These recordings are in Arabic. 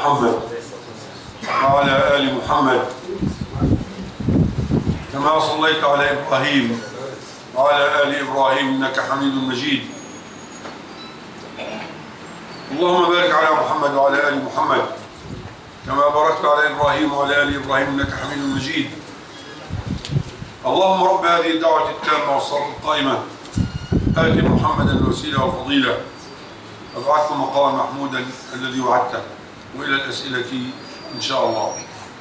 محمد وعلى آل محمد كما صليت على إبراهيم وعلى آل إبراهيم إنك حميد مجيد. اللهم بارك على محمد وعلى آل محمد كما باركت على إبراهيم وعلى آل إبراهيم إنك حميد مجيد. اللهم رب هذه الدعوة التامة والصلاة القائمة آت محمدا الوسيلة والفضيلة وابعثه مقاما محمودا الذي وعدته. وإلى الأسئلة إن شاء الله.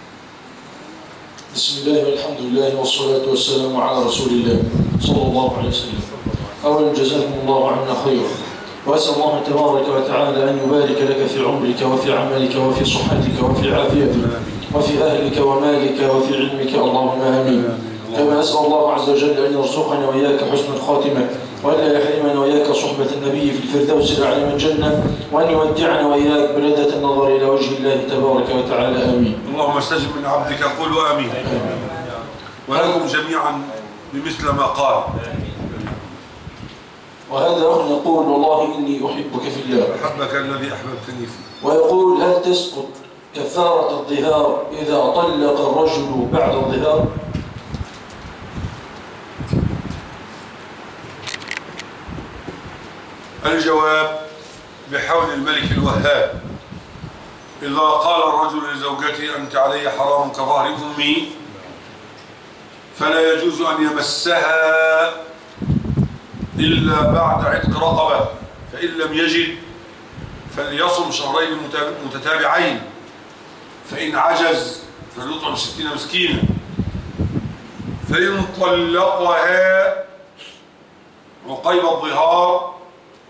بسم الله والحمد لله والصلاة والسلام على رسول الله صلى الله عليه وسلم. أولا جزاكم الله عنا خيرا، وأسأل الله تبارك وتعالى أن يبارك لك في عمرك وفي عملك وفي صحتك وفي عافيتك وفي أهلك ومالك وفي علمك، اللهم آمين. كما أسأل الله عز وجل أن يرزقنا وإياك حسن الخاتمة، وأن لا يحرمنا وإياك صحبة النبي في الفردوس الأعلى من الجنة، وأن يودعنا وإياك بلذة النظر إلى وجه الله تبارك وتعالى، آمين. اللهم استجب من عبدك، قولوا آمين. ولكم جميعا بمثل ما قال. وهذا أخ يقول: والله إني أحبك في الله، أحبك الذي أحببتني فيه. ويقول: هل تسقط كفارة الظهار إذا طلق الرجل بعد الظهار؟ الجواب: بحول الملك الوهاب. إذا قال الرجل لزوجته أنت علي حرام كظهر أمي، فلا يجوز أن يمسها إلا بعد عتق رقبة، فإن لم يجد فليصم شهرين متتابعين، فإن عجز فليطعم 60 مسكينا. فإن طلقها عقيب الظهار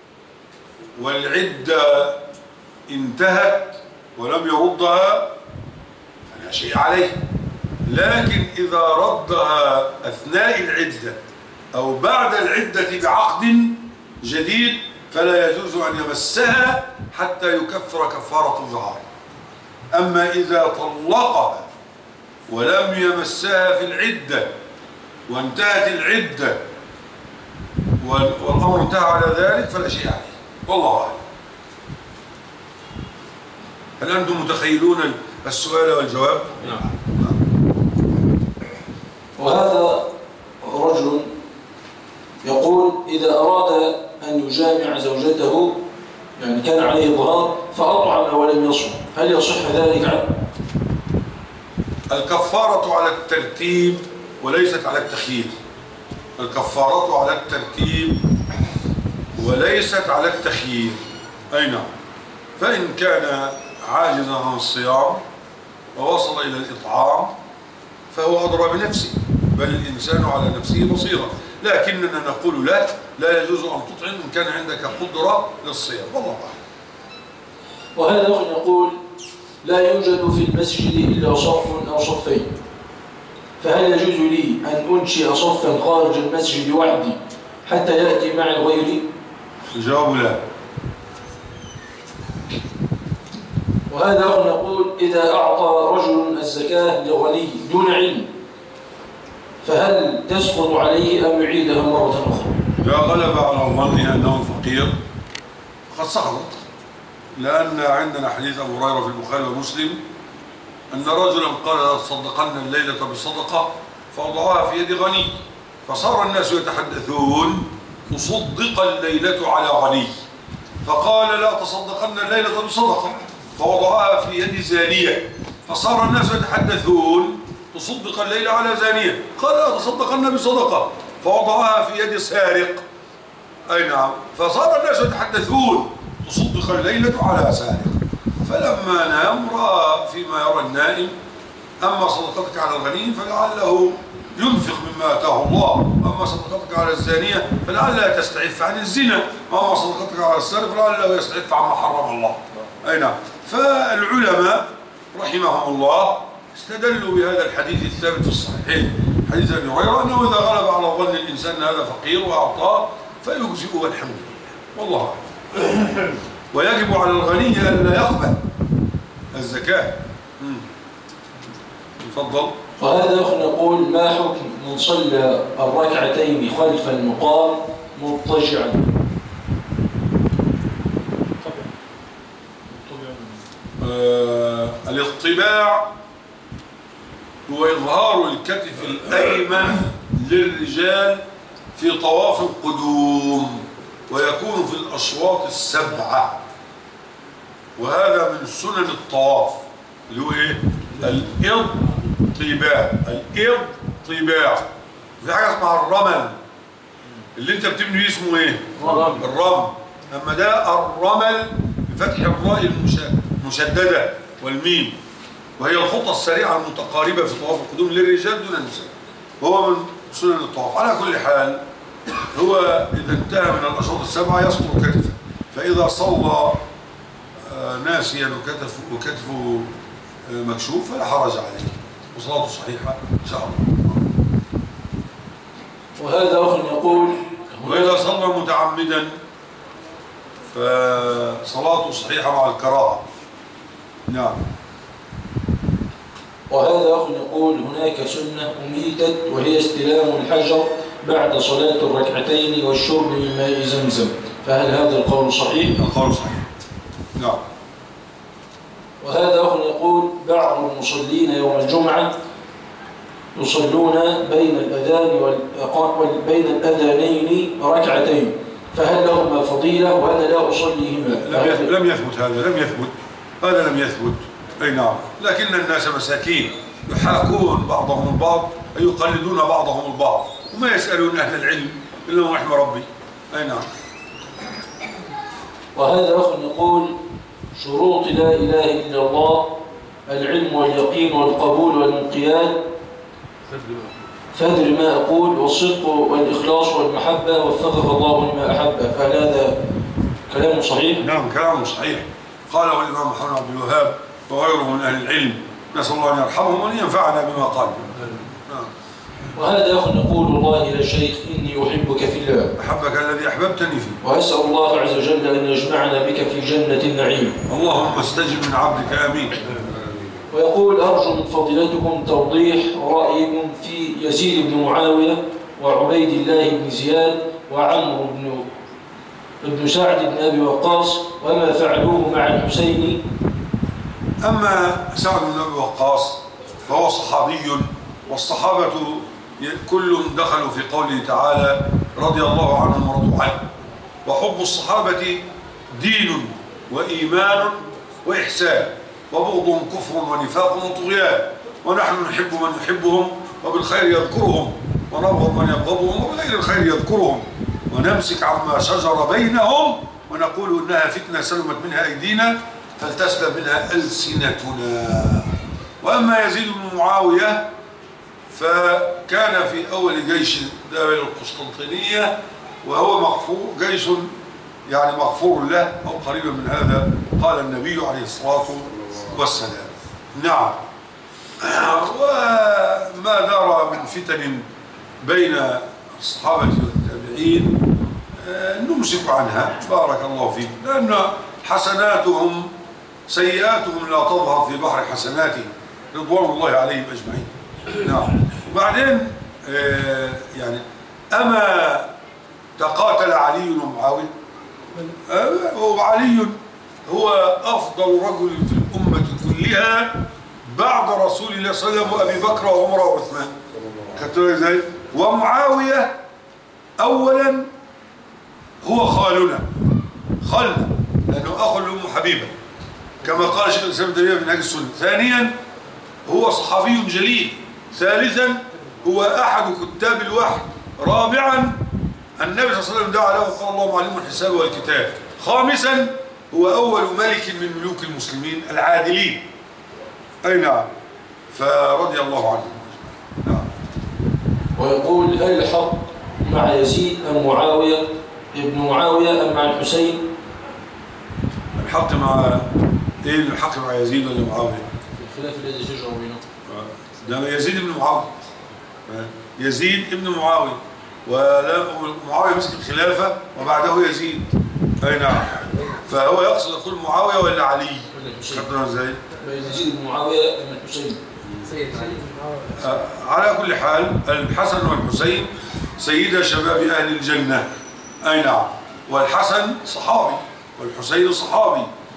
والعدة انتهت ولم يردها فلا شيء عليه، لكن إذا ردها أثناء العدة أو بعد العدة بعقد جديد فلا يجوز أن يمسها حتى يكفر كفارة الظهار. أما إذا طلقها ولم يمسها في العدة وانتهت العدة والأمر انتهى على ذلك فلا شيء عليه، والله أعلم. هل أنتم متخيلون السؤال والجواب؟ نعم. وهذا رجل يقول: إذا أراد أن يجامع زوجته، يعني كان عليه ظهار فأطعم ولم يصم، هل يصح ذلك عنه؟ الكفارة على الترتيب وليست على التخيير. الكفارة على الترتيب وليست على التخيير. أي نعم. فإن كان عاجزا عن الصيام ووصل إلى الإطعام فهو أدرى بنفسه، بل الإنسان على نفسه بصيرة، لكننا نقول لا يجوز أن تطعم إن كان عندك قدرة للصيام، والله أعلم. وهذا يقول: لا يوجد في المسجد إلا صف أو صفين، فهل يجوز لي أن أنشئ صفا خارج المسجد وحدي حتى يأتي معي غيري؟ الجواب لا. وهذا يقول: إذا أعطى رجل الزكاة لغني دون علم فهل تسقط عليه أم يعيدها مرة أخرى؟ إذا غلب على ظنه أنه فقير قد سقطت، لأن عندنا حديث أبو هريرة في البخاري ومسلم أن رجلا قال: لا تصدقن الليلة بصدقة، فوضعها في يد غني، فصار الناس يتحدثون: تصدق الليلة على غني، فقال: لا تصدقن الليلة بصدقة، فوضعها في يد زانية، فصار الناس يتحدثون: تصدق الليلة على زانية، قال: لا تصدقن بصدقة، فوضعها في يد سارق. أي نعم. فصار الناس يتحدثون: تصدق الليلة على سارق. فلما نام رأى فيما يرى النائم: أما صدقتك على الغني فلعله ينفق مما آتاه الله، أما صدقتك على الزانية فلعلها تستعف عن الزنا، أما صدقتك على السارق فلعله يستعف عما حرم الله. أي نعم. فالعلماء رحمهم الله استدلوا بهذا الحديث الثابت في الصحيحين، حديث أبي هريرة، أنه إذا غلب على ظن الإنسان أن هذا فقير وأعطاه فيجزئه والحمد لله، والله أعلم. ويجب على الغني أن لا يقبل الزكاة. تفضل. وهذا يقول: ما حكم من صلى الركعتين خلف المقام مضطجعا؟ الاطباع هو إظهار الكتف الأيمن للرجال في طواف القدوم، ويكون في الأشواط السبعة، وهذا من سنن الطواف اللي هو إيه؟ الاطباع. الاطباع. في حاجة اسمها الرمل اللي انت بتبني بيه اسمه ايه؟ الرمل. اما ده الرمل بفتح الراء المشددة والميم، وهي الخطى السريعة المتقاربة في طواف القدوم للرجال دون النساء، وهو من سنن الطواف. على كل حال هو إذا انتهى من الأشواط السبعة يسطر كتفه، فإذا صلى ناسيا وكتفه مكشوف فلا حرج عليه وصلاته صحيحة إن شاء الله. وهذا أخ يقول: وإذا صلى متعمدا فصلاته صحيحة مع الكراهة. نعم. وهذا أخ يقول: هناك سنة أميتت وهي استلام الحجر بعد صلاة الركعتين والشرب من ماء زمزم، فهل هذا القول صحيح؟ القول صحيح. نعم. وهذا أخ يقول: بعض المصلين يوم الجمعة يصلون بين الأذان بين الأذانين ركعتين، فهل لهما فضيلة وأنا لا أصليهما؟ لم يثبت هذا، لم يثبت. أي نعم. لكن الناس مساكين يحاكون بعضهم البعض، أي يقلدون بعضهم البعض، وما يسألون أهل العلم إلا ما رحم ربي. أي نعم. وهذا أخ يقول: شروط لا إله إلا الله العلم واليقين والقبول والانقياد، فادر ما أقول، والصدق والإخلاص والمحبة، وفقك الله لما أحبه، فهل هذا كلام صحيح؟ نعم كلام صحيح، قاله الإمام محمد عبد الوهاب وغيره من أهل العلم، نسأل الله أن يرحمهم وأن ينفعنا بما قال. نعم. وهذا أخ يقول: والله يا شيخ إني أحبك في الله، أحبك الذي أحببتني فيه، وأسأل الله عز وجل أن يجمعنا بك في جنة النعيم. اللهم استجب من عبدك آمين. ويقول: أرجو من فضيلتكم توضيح رأيكم في يزيد بن معاوية وعبيد الله بن زياد وعمرو بن سعد بن أبي وقاص وما فعلوه مع الحسين. أما سعد بن أبي وقاص فهو صحابي، والصحابة كل دخلوا في قوله تعالى رضي الله عنهم ورضوا عنه، وحب الصحابة دين وإيمان وإحسان، وبغضهم كفر ونفاق وطغيان، ونحن نحب من يحبهم وبالخير يذكرهم، ونبغض من يبغضهم وبغير الخير يذكرهم، ونمسك عما شجر بينهم ونقول إنها فتنة سلمت منها أيدينا فلتسلم منها ألسنتنا. وأما يزيد بن معاوية فكان في أول جيش داخل القسطنطينية، وهو مغفور، جيش يعني مغفور له أو قريبا من هذا، قال النبي عليه الصلاة والسلام. نعم. وما دار من فتن بين الصحابة والتابعين نمسك عنها بارك الله فيك، لأن حسناتهم سيئاتهم لا تظهر في بحر حسناتهم رضوان الله عليهم أجمعين. نعم. وبعدين يعني أما تقاتل علي ومعاوية؟ وعلي هو أفضل رجل في الأمة كلها بعد رسول الله صلى الله عليه وسلم وأبي بكر وعمر وعثمان. خدتوا ازاي؟ ومعاوية أولا هو خالنا، لأنه أخو لأم حبيبة كما قال شيخ الإسلام ابن تيمية في منهاج السنة. ثانيا هو صحابي جليل. ثالثا هو أحد كتاب الوحي. رابعا النبي صلى الله عليه وسلم دعا له وقال اللهم علمه الحساب والكتاب. خامسا هو أول ملك من ملوك المسلمين العادلين. أي نعم. فرضي الله عنه. نعم. ويقول: هل الحق مع يزيد أم معاوية ابن معاوية أم مع الحسين؟ الحق مع إيه؟ الحق مع يزيد ولا معاوية؟ الخلاف الذي شجر بينهم. ده يزيد بن معاوية. يزيد ابن معاوية، ومعاوية مسك الخلافة وبعده يزيد. أي نعم. فهو يقصد يقول معاوية ولا علي؟ خدنا ازاي؟ يزيد بن معاوية أم الحسين؟ على كل حال الحسن والحسين سيدا شباب أهل الجنة. أي نعم. والحسن صحابي والحسين صحابي،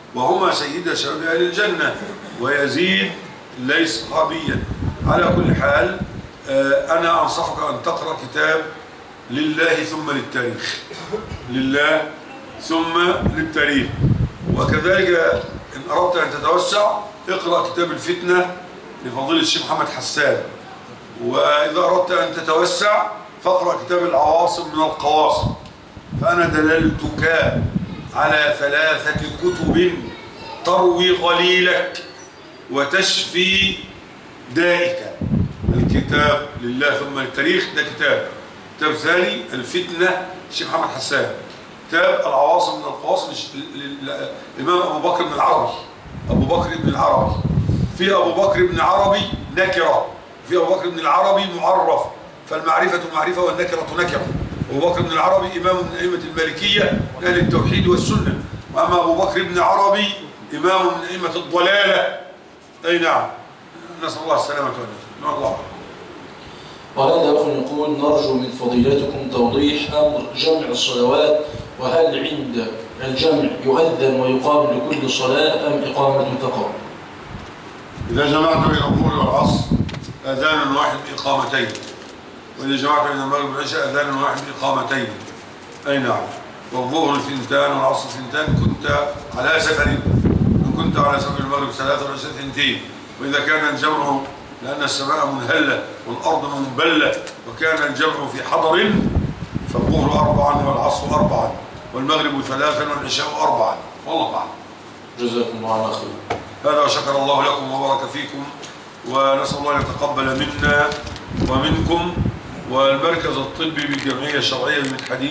وهما سيدا شباب أهل الجنة، ويزيد ليس صحابيا. على كل حال أنا أنصحك أن تقرأ كتاب لله ثم للتاريخ، لله ثم للتاريخ. وكذلك إن أردت أن تتوسع اقرأ كتاب الفتنة لفضيلة الشيخ محمد حسان. وإذا أردت أن تتوسع فاقرأ كتاب العواصم من القواصم. فأنا دللتك على 3 كتب تروي غليلك وتشفي دائك. الكتاب لله ثم التاريخ ده كتاب ثاني الفتنة الشيخ محمد حسان. كتاب العواصم من القواصم الإمام أبو بكر بن العربي، أبو بكر بن العربي. في أبو بكر بن عربي نكرة، في أبو بكر بن العربي معرف، فالمعرفة معرفة والنكرة نكرة. أبو بكر بن العربي إمام من أئمة المالكية من أهل التوحيد والسنة، وأما أبو بكر بن عربي إمام من أئمة الضلالة. أي نعم، نسأل الله السلامة والعافية. الله. وهذا أخ يقول: نرجو من فضيلتكم توضيح أمر جمع الصلوات، وهل عند الجمع يؤذن ويقام لكل صلاة أم إقامة فقط؟ إذا جمعت بين الظهر والعصر أذان واحد بإقامتين، وإذا جمعت بين المغرب والعشاء أذان واحد بإقامتين. أي نعم. والظهر 2 والعصر 2 كنت على سفر، إن كنت على سفر المغرب 3 والعشاء 2. وإذا كان الجمع لأن السماء منهلة والأرض منبلة وكان الجمع في حضر فالظهر 4 والعصر 4 والمغرب 3 والعشاء 4. والله أعلم. جزاكم الله عنا خير. هذا شكر الله لكم وبارك فيكم، ونسأل الله أن يتقبل منا ومنكم والمركز الطبي بالجمعية الشرعية للحديث.